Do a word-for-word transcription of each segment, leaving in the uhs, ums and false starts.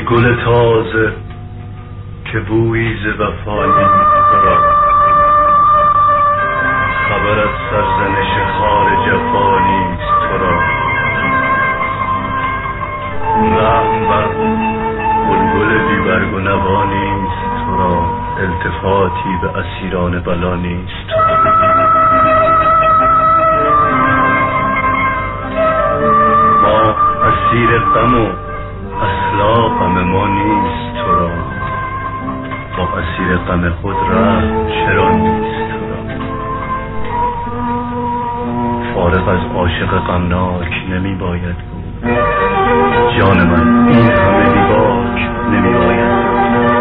گل تازه که بویی ز وفا نیست را، خبر از سرزنش خار جفا نیست تو را. رحم بر بلبل بی برگ و نوا نیست تو را، التفاتی به اسیران بلا نیست تو را. ما اسیر غم و اصلا غم ما نیست تو را، با اسیر غم خود رحم چرا نیست تو را. فارغ از عاشق غمناک نمی باید بود، جان من این همه بیباک نمی باید بود.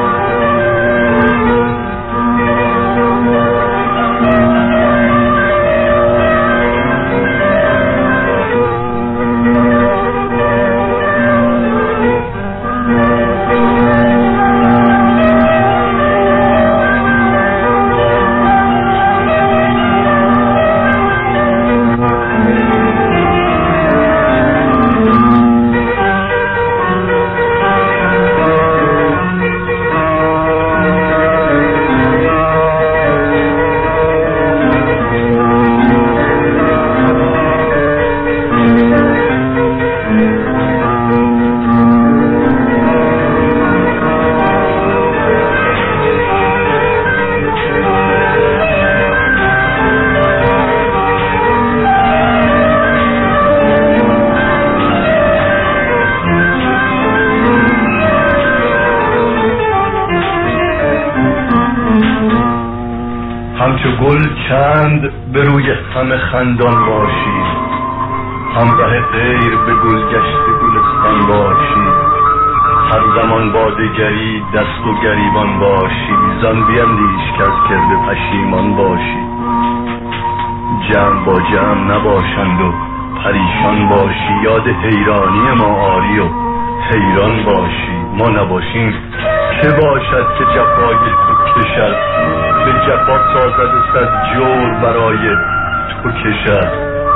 همچو گل چند به روی همه خندان باشی، همراه غیر به گل گشت گلستان باشی. هر زمان با دگری دست و گریبان باشی، زان بیندیش که از کرده پشیمان باشی. جمع با جمع نباشند و پریشان باشی، یاد حیرانی ما آری و حیران باشی. ما نباشیم که باشد که جفای تو کشد، به جفا سازد و صد جور برای تو کشد.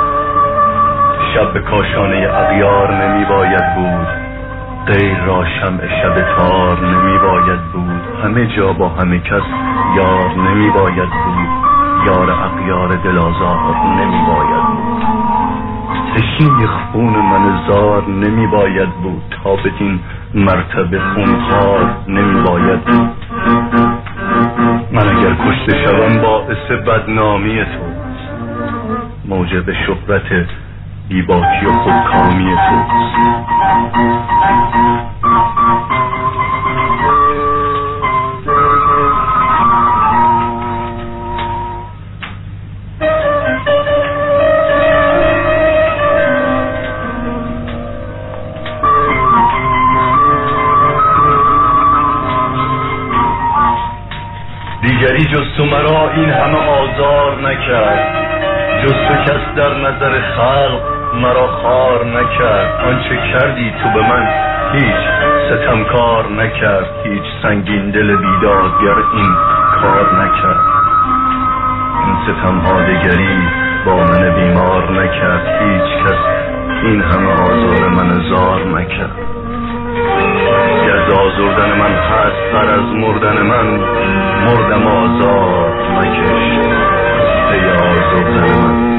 شب به کاشانه اغیار نمی باید بود، غیر را شمع شب تار نمی باید بود. همه جا با همه کس یار نمی باید بود، یار اغیار دل آزار نمی باید بود. تشنه خون من زار نمی باید بود، تا بدین مرتبه خونخوار نمی باید بود. من اگر کشته شوم باعث بدنامی توست، موجب شهرت بیباکی و خودکامی توست. دیگری جز تو مرا این همه آزار نکرد، جز تو کس در نظر خلق مرا خار نکرد. آنچه کردی تو به من هیچ ستمکار نکرد، هیچ سنگین دل بیدادگر این کار نکرد. این ستمها دگری با من بیمار نکرد، هیچ کس این همه آزار من زار نکرد. گر آزردن من هست بر از مردن من، مردم آزار مکش ای آزردن من.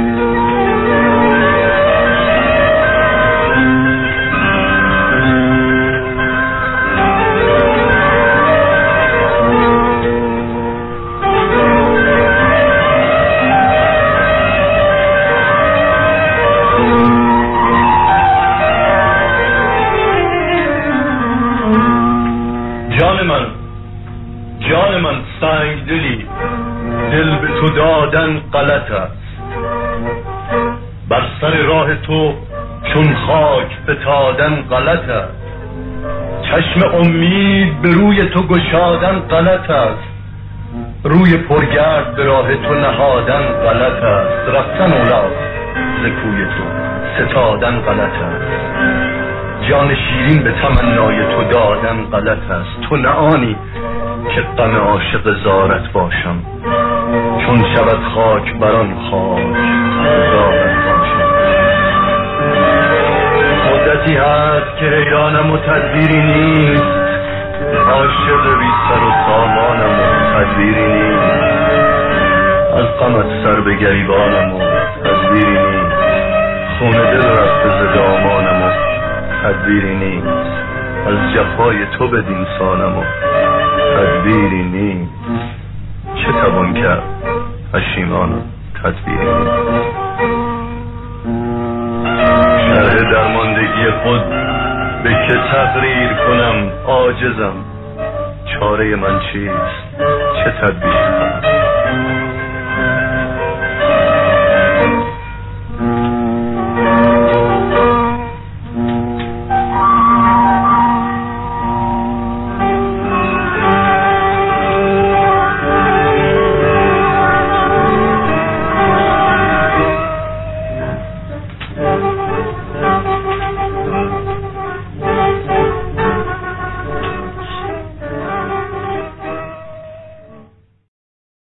جان من جان من سنگ دلی، دل به تو دادن غلط است. بر سر راه تو چون خاک فتادن غلط است. چشم امید به روی تو گشادن غلط است، روی پرگرد به راه تو نهادن غلط است. رفتن اولاست ز کوی تو ستادن غلط است. جان شیرین به تمنای تو دادن غلط است. تو نه آنی که غم عاشق زارت باشم، چون شود خاک بران خاک زارت باشم. مدتی هست که حیرانم و تدبیری نیست، عاشق بی سر و سامانم و تدبیری نیست، از غمت سر به گریبانم و تدبیری نیست، خون دل رفته ز دامانم و تدبیری نیست، از جفای تو بدین سانم و تدبیری نیست، چه توان کرد پشیمانم تدبیری نیست. شرح درماندگی خود به که تقریر کنم، عاجزم، چاره من چیست، چه تدبیر کنم؟